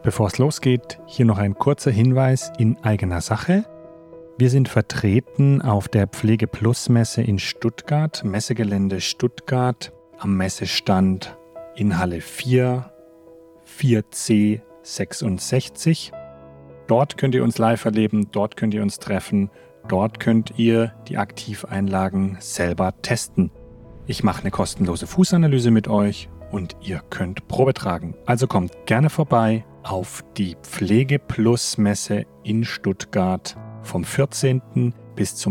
Bevor es losgeht, hier noch ein kurzer Hinweis in eigener Sache. Wir sind vertreten auf der Pflege-Plus-Messe in Stuttgart, Messegelände Stuttgart, am Messestand in Halle 4, 4C 66. Dort könnt ihr uns live erleben, dort könnt ihr uns treffen, dort könnt ihr die Aktiveinlagen selber testen. Ich mache eine kostenlose Fußanalyse mit euch und ihr könnt Probe tragen. Also kommt gerne vorbei auf die Pflege-Plus-Messe in Stuttgart vom 14. bis zum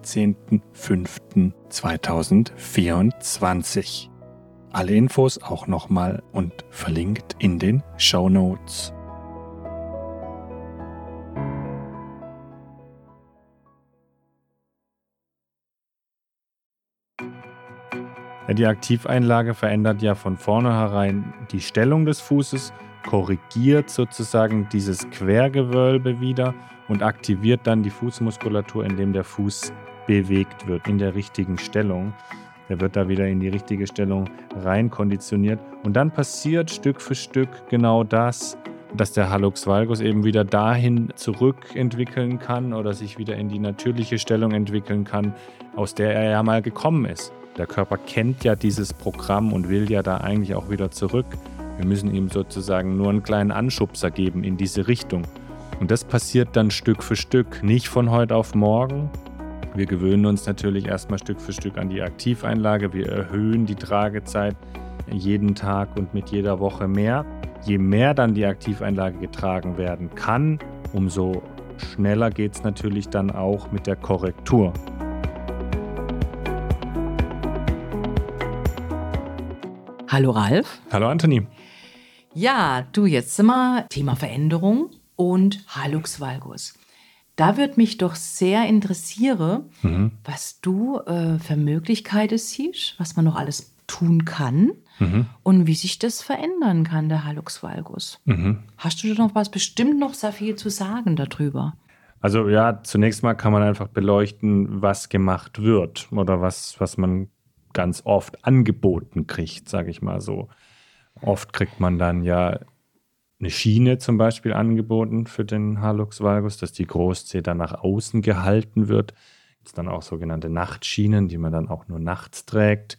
16.05.2024. Alle Infos auch nochmal und verlinkt in den Shownotes. Die Aktiveinlage verändert ja von vornherein die Stellung des Fußes, korrigiert sozusagen dieses Quergewölbe wieder und aktiviert dann die Fußmuskulatur, indem der Fuß bewegt wird in der richtigen Stellung. Der wird da wieder in die richtige Stellung rein konditioniert. Und dann passiert Stück für Stück genau das, dass der Hallux valgus eben wieder dahin zurückentwickeln kann oder sich wieder in die natürliche Stellung entwickeln kann, aus der er ja mal gekommen ist. Der Körper kennt ja dieses Programm und will ja da eigentlich auch wieder zurück. Wir müssen ihm sozusagen nur einen kleinen Anschubser geben in diese Richtung. Und das passiert dann Stück für Stück, nicht von heute auf morgen. Wir gewöhnen uns natürlich erstmal Stück für Stück an die Aktiveinlage. Wir erhöhen die Tragezeit jeden Tag und mit jeder Woche mehr. Je mehr dann die Aktiveinlage getragen werden kann, umso schneller geht es natürlich dann auch mit der Korrektur. Hallo Ralf. Hallo Anthony. Ja, du, jetzt sind wir Thema Veränderung und Hallux valgus. Da würde mich doch sehr interessieren, was du für Möglichkeiten siehst, was man noch alles tun kann und wie sich das verändern kann, der Hallux valgus. Hast du da noch bestimmt noch sehr viel zu sagen darüber? Also ja, zunächst mal kann man einfach beleuchten, was gemacht wird oder was man ganz oft angeboten kriegt, sage ich mal so. Oft kriegt man dann ja eine Schiene zum Beispiel angeboten für den Hallux valgus, dass die Großzehe dann nach außen gehalten wird. Das sind dann auch sogenannte Nachtschienen, die man dann auch nur nachts trägt.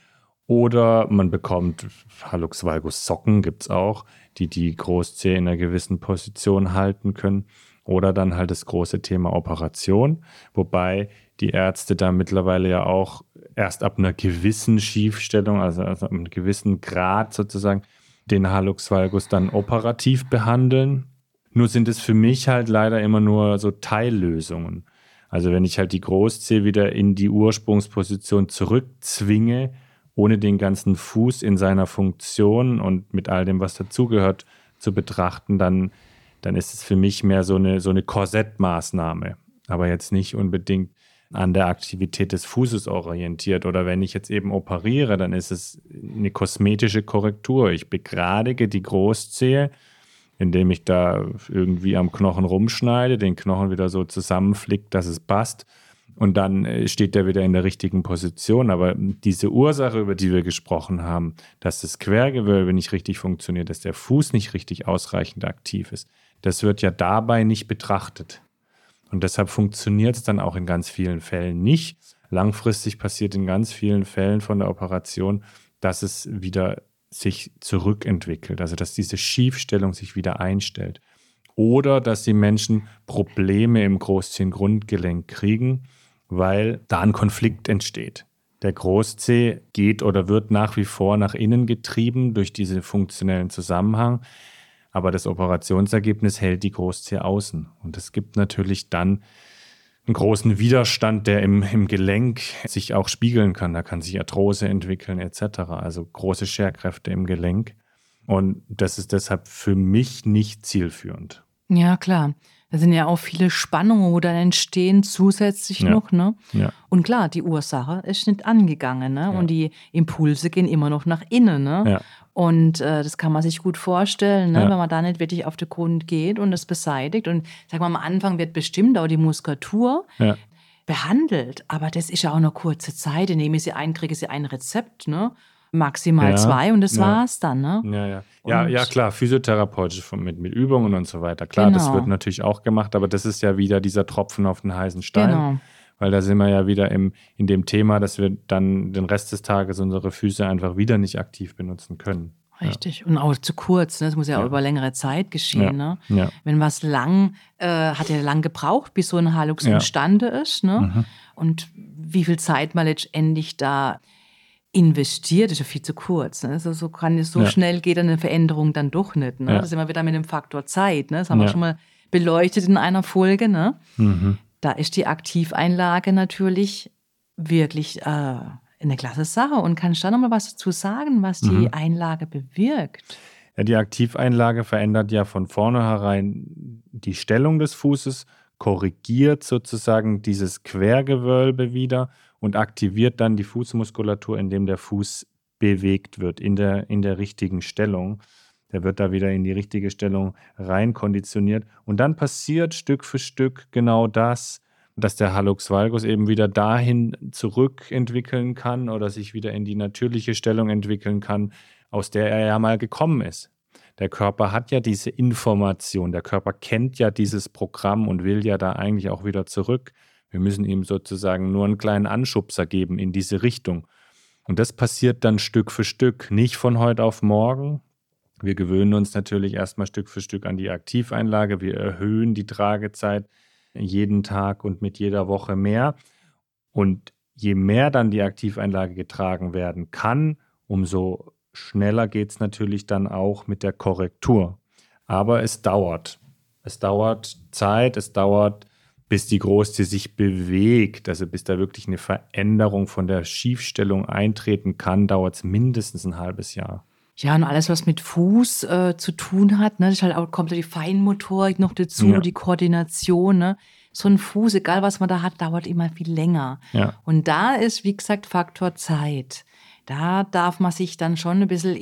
Oder man bekommt Hallux valgus Socken, gibt es auch, die die Großzehe in einer gewissen Position halten können. Oder dann halt das große Thema Operation, wobei die Ärzte da mittlerweile ja auch erst ab einer gewissen Schiefstellung, also ab einem gewissen Grad sozusagen, den Hallux valgus dann operativ behandeln. Nur sind es für mich halt leider immer nur so Teillösungen. Also wenn ich halt die Großzehe wieder in die Ursprungsposition zurückzwinge, ohne den ganzen Fuß in seiner Funktion und mit all dem, was dazugehört, zu betrachten, dann ist es für mich mehr so eine Korsettmaßnahme, aber jetzt nicht unbedingt an der Aktivität des Fußes orientiert. Oder wenn ich jetzt eben operiere, dann ist es eine kosmetische Korrektur. Ich begradige die Großzehe, indem ich da irgendwie am Knochen rumschneide, den Knochen wieder so zusammenflickt, dass es passt. Und dann steht der wieder in der richtigen Position. Aber diese Ursache, über die wir gesprochen haben, dass das Quergewölbe nicht richtig funktioniert, dass der Fuß nicht richtig ausreichend aktiv ist, das wird ja dabei nicht betrachtet. Und deshalb funktioniert es dann auch in ganz vielen Fällen nicht. Langfristig passiert in ganz vielen Fällen von der Operation, dass es wieder sich zurückentwickelt, also dass diese Schiefstellung sich wieder einstellt. Oder dass die Menschen Probleme im Großzehengrundgelenk kriegen, weil da ein Konflikt entsteht. Der Großzeh geht oder wird nach wie vor nach innen getrieben durch diesen funktionellen Zusammenhang. Aber das Operationsergebnis hält die Großzehe außen. Und es gibt natürlich dann einen großen Widerstand, der im Gelenk sich auch spiegeln kann. Da kann sich Arthrose entwickeln etc. Also große Scherkräfte im Gelenk. Und das ist deshalb für mich nicht zielführend. Ja, klar. Da sind ja auch viele Spannungen, wo dann entstehen zusätzlich noch. Ne? Ja. Und klar, die Ursache ist nicht angegangen. Ne? Ja. Und die Impulse gehen immer noch nach innen. Ne? Ja. Und das kann man sich gut vorstellen, ne? Ja. Wenn man da nicht wirklich auf den Grund geht und das beseitigt. Und sag mal, am Anfang wird bestimmt auch die Muskulatur behandelt. Aber das ist ja auch eine kurze Zeit. Dann nehme ich sie ein, kriege sie ein Rezept. Ne? maximal 2 und das war's dann, ne? Ja, klar, physiotherapeutisch mit Übungen und so weiter. Klar, das wird natürlich auch gemacht, aber das ist ja wieder dieser Tropfen auf den heißen Stein. Genau. Weil da sind wir ja wieder in dem Thema, dass wir dann den Rest des Tages unsere Füße einfach wieder nicht aktiv benutzen können. Richtig. Und auch zu kurz. Ne? Das muss ja auch über längere Zeit geschehen. Ne? Ja. Wenn was hat ja lang gebraucht, bis so ein Hallux imstande ist. Ne? Und wie viel Zeit man letztendlich da investiert, ist ja viel zu kurz. Ne? Also so schnell geht eine Veränderung dann doch nicht. Ne? Das ist immer wieder mit dem Faktor Zeit. Ne? Das haben wir schon mal beleuchtet in einer Folge. Ne? Da ist die Aktiveinlage natürlich wirklich eine klasse Sache. Und kannst du da nochmal was dazu sagen, was die Einlage bewirkt? Ja, die Aktiveinlage verändert ja von vornherein die Stellung des Fußes, korrigiert sozusagen dieses Quergewölbe wieder und aktiviert dann die Fußmuskulatur, indem der Fuß bewegt wird in der richtigen Stellung. Der wird da wieder in die richtige Stellung rein konditioniert. Und dann passiert Stück für Stück genau das, dass der Hallux valgus eben wieder dahin zurückentwickeln kann oder sich wieder in die natürliche Stellung entwickeln kann, aus der er ja mal gekommen ist. Der Körper hat ja diese Information, der Körper kennt ja dieses Programm und will ja da eigentlich auch wieder zurück. Wir müssen ihm sozusagen nur einen kleinen Anschubser geben in diese Richtung. Und das passiert dann Stück für Stück, nicht von heute auf morgen. Wir gewöhnen uns natürlich erstmal Stück für Stück an die Aktiveinlage. Wir erhöhen die Tragezeit jeden Tag und mit jeder Woche mehr. Und je mehr dann die Aktiveinlage getragen werden kann, umso schneller geht es natürlich dann auch mit der Korrektur. Aber es dauert. Es dauert Zeit, es dauert, bis die Großzehe sich bewegt, also bis da wirklich eine Veränderung von der Schiefstellung eintreten kann, dauert es mindestens ein halbes Jahr. Ja, und alles, was mit Fuß zu tun hat, ne, das ist halt auch, kommt die Feinmotorik noch dazu, die Koordination, ne? So ein Fuß, egal was man da hat, dauert immer viel länger. Ja. Und da ist, wie gesagt, Faktor Zeit. Da darf man sich dann schon ein bisschen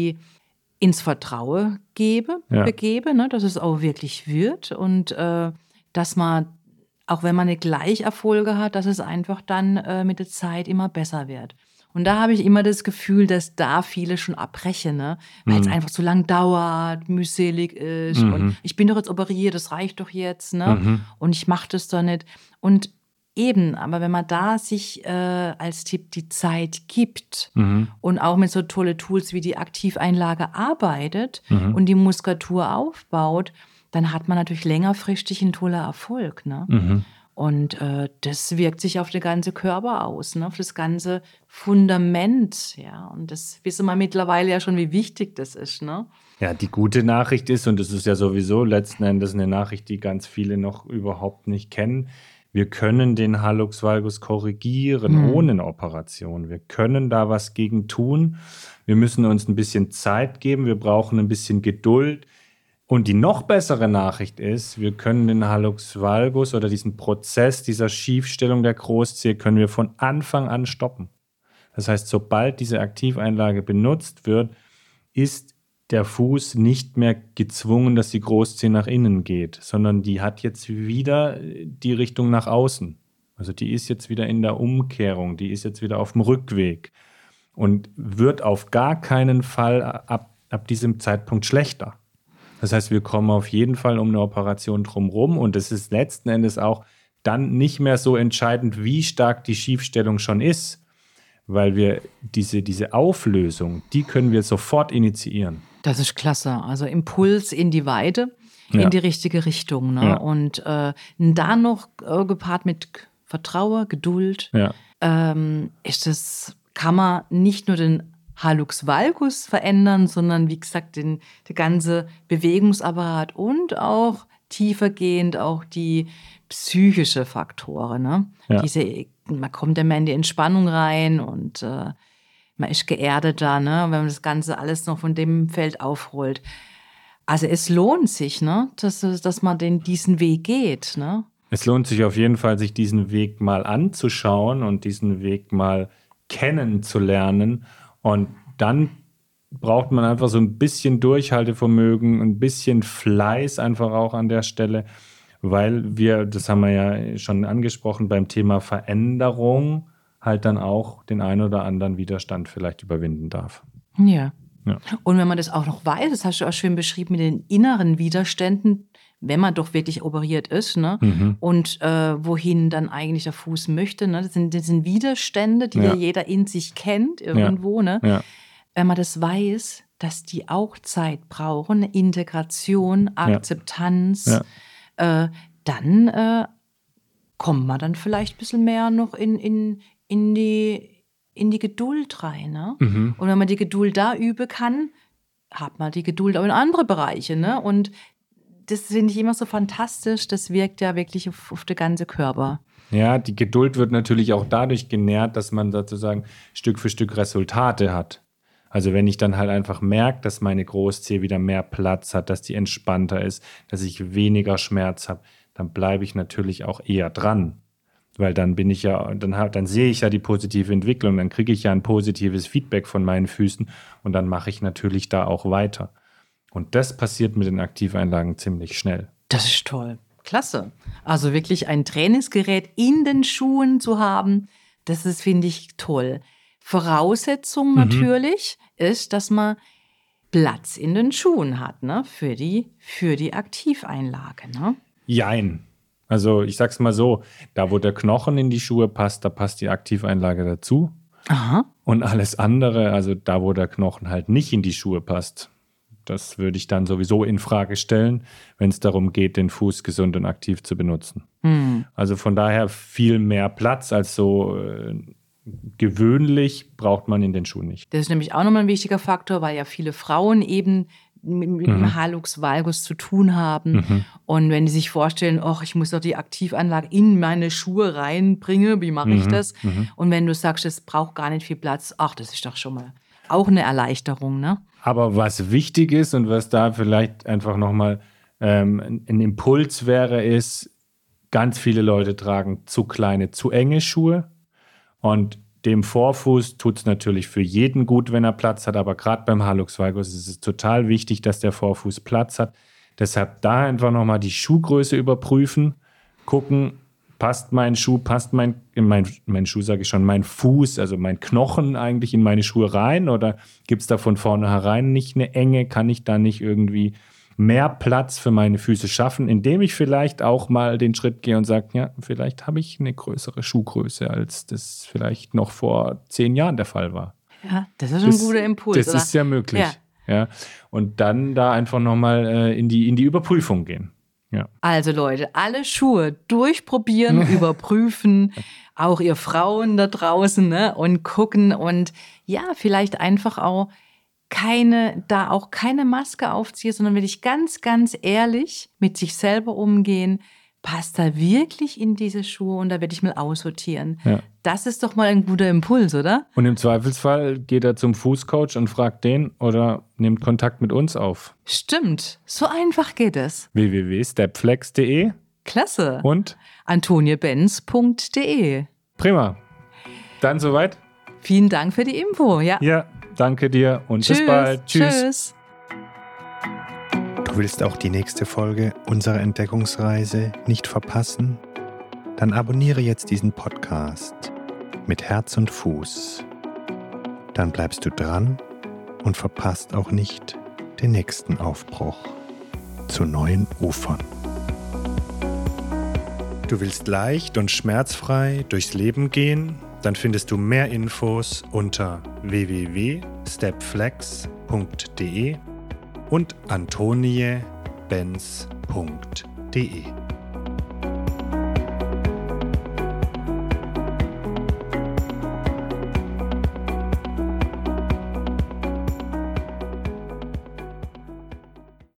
ins Vertrauen begeben, ne, dass es auch wirklich wird und dass man, auch wenn man nicht gleich Erfolge hat, dass es einfach dann mit der Zeit immer besser wird. Und da habe ich immer das Gefühl, dass da viele schon abbrechen, ne? Weil es einfach zu lang dauert, mühselig ist. Und ich bin doch jetzt operiert, das reicht doch jetzt. Ne? Und ich mache das doch nicht. Und eben, aber wenn man da sich als Tipp die Zeit gibt und auch mit so tolle Tools wie die Aktiveinlage arbeitet und die Muskulatur aufbaut, dann hat man natürlich längerfristig einen tollen Erfolg. Ne? Und das wirkt sich auf den ganzen Körper aus, ne? Auf das ganze Fundament. Ja? Und das wissen wir mittlerweile ja schon, wie wichtig das ist. Ne? Ja, die gute Nachricht ist, und das ist ja sowieso letzten Endes eine Nachricht, die ganz viele noch überhaupt nicht kennen, wir können den Hallux valgus korrigieren ohne eine Operation. Wir können da was gegen tun. Wir müssen uns ein bisschen Zeit geben. Wir brauchen ein bisschen Geduld. Und die noch bessere Nachricht ist, wir können den Hallux valgus oder diesen Prozess dieser Schiefstellung der Großzehe können wir von Anfang an stoppen. Das heißt, sobald diese Aktiveinlage benutzt wird, ist der Fuß nicht mehr gezwungen, dass die Großzehe nach innen geht, sondern die hat jetzt wieder die Richtung nach außen. Also die ist jetzt wieder in der Umkehrung, die ist jetzt wieder auf dem Rückweg und wird auf gar keinen Fall ab diesem Zeitpunkt schlechter. Das heißt, wir kommen auf jeden Fall um eine Operation drumherum und es ist letzten Endes auch dann nicht mehr so entscheidend, wie stark die Schiefstellung schon ist, weil wir diese Auflösung, die können wir sofort initiieren. Das ist klasse. Also Impuls in die Weite, in die richtige Richtung. Ne? Ja. Und da noch gepaart mit Vertrauen, Geduld, kann man nicht nur den Hallux valgus verändern, sondern wie gesagt, der ganze Bewegungsapparat und auch tiefergehend auch die psychische Faktoren. Ne? Ja. Man kommt ja mehr in die Entspannung rein und man ist geerdeter, ne? Wenn man das Ganze alles noch von dem Feld aufrollt. Also es lohnt sich, ne? dass man diesen Weg geht. Ne? Es lohnt sich auf jeden Fall, sich diesen Weg mal anzuschauen und diesen Weg mal kennenzulernen. Und dann braucht man einfach so ein bisschen Durchhaltevermögen, ein bisschen Fleiß einfach auch an der Stelle, weil das haben wir ja schon angesprochen, beim Thema Veränderung halt dann auch den einen oder anderen Widerstand vielleicht überwinden darf. Ja. Ja. Und wenn man das auch noch weiß, das hast du auch schön beschrieben mit den inneren Widerständen, wenn man doch wirklich operiert ist, ne? Und wohin dann eigentlich der Fuß möchte, ne? Das sind Widerstände, die ja jeder in sich kennt irgendwo, ne? Ja. Wenn man das weiß, dass die auch Zeit brauchen, Integration, Akzeptanz, dann kommt man dann vielleicht ein bisschen mehr noch in die Geduld rein. Ne? Und wenn man die Geduld da üben kann, hat man die Geduld auch in andere Bereiche. Ne? Und das finde ich immer so fantastisch. Das wirkt ja wirklich auf den ganzen Körper. Ja, die Geduld wird natürlich auch dadurch genährt, dass man sozusagen Stück für Stück Resultate hat. Also wenn ich dann halt einfach merke, dass meine Großzehe wieder mehr Platz hat, dass die entspannter ist, dass ich weniger Schmerz habe, dann bleibe ich natürlich auch eher dran. Weil dann bin ich ja, dann sehe ich ja die positive Entwicklung, dann kriege ich ja ein positives Feedback von meinen Füßen und dann mache ich natürlich da auch weiter. Und das passiert mit den Aktiveinlagen ziemlich schnell. Das ist toll. Klasse. Also wirklich ein Trainingsgerät in den Schuhen zu haben, das ist, finde ich, toll. Voraussetzung natürlich ist, dass man Platz in den Schuhen hat, ne? Für die Aktiveinlage, ne? Jein. Also ich sag's mal so, da wo der Knochen in die Schuhe passt, da passt die Aktiveinlage dazu. Aha. Und alles andere, also da wo der Knochen halt nicht in die Schuhe passt, das würde ich dann sowieso in Frage stellen, wenn es darum geht, den Fuß gesund und aktiv zu benutzen. Also von daher viel mehr Platz als so gewöhnlich braucht man in den Schuhen nicht. Das ist nämlich auch nochmal ein wichtiger Faktor, weil ja viele Frauen eben mit dem Hallux valgus zu tun haben. Und wenn die sich vorstellen, ich muss doch die Aktivanlage in meine Schuhe reinbringen, wie mache ich das? Und wenn du sagst, es braucht gar nicht viel Platz, das ist doch schon mal auch eine Erleichterung, ne? Aber was wichtig ist und was da vielleicht einfach nochmal ein Impuls wäre, ist, ganz viele Leute tragen zu kleine, zu enge Schuhe. Und dem Vorfuß tut es natürlich für jeden gut, wenn er Platz hat, aber gerade beim Hallux valgus ist es total wichtig, dass der Vorfuß Platz hat. Deshalb da einfach nochmal die Schuhgröße überprüfen, gucken, passt mein Schuh, mein Schuh sage ich schon, mein Fuß, also mein Knochen eigentlich in meine Schuhe rein oder gibt es da von vornherein nicht eine Enge, kann ich da nicht irgendwie mehr Platz für meine Füße schaffen, indem ich vielleicht auch mal den Schritt gehe und sage, ja, vielleicht habe ich eine größere Schuhgröße, als das vielleicht noch vor 10 Jahren der Fall war. Ja, das ist ein guter Impuls. Das ist ja möglich. Ja. Und dann da einfach nochmal in die Überprüfung gehen. Ja. Also Leute, alle Schuhe durchprobieren, überprüfen, auch ihr Frauen da draußen, ne, und gucken und ja, vielleicht einfach auch keine Maske aufziehen, sondern wirklich ganz, ganz ehrlich mit sich selber umgehen. Passt da wirklich in diese Schuhe und da werde ich mal aussortieren. Ja. Das ist doch mal ein guter Impuls, oder? Und im Zweifelsfall geht er zum Fußcoach und fragt den oder nimmt Kontakt mit uns auf. Stimmt, so einfach geht es. www.stepflex.de. Klasse. Und? antoniabenz.de. Prima. Dann soweit. Vielen Dank für die Info. Ja, danke dir und bis bald. Tschüss. Du willst auch die nächste Folge unserer Entdeckungsreise nicht verpassen? Dann abonniere jetzt diesen Podcast mit Herz und Fuß. Dann bleibst du dran und verpasst auch nicht den nächsten Aufbruch zu neuen Ufern. Du willst leicht und schmerzfrei durchs Leben gehen? Dann findest du mehr Infos unter www.stepflex.de und antoniabenz.de.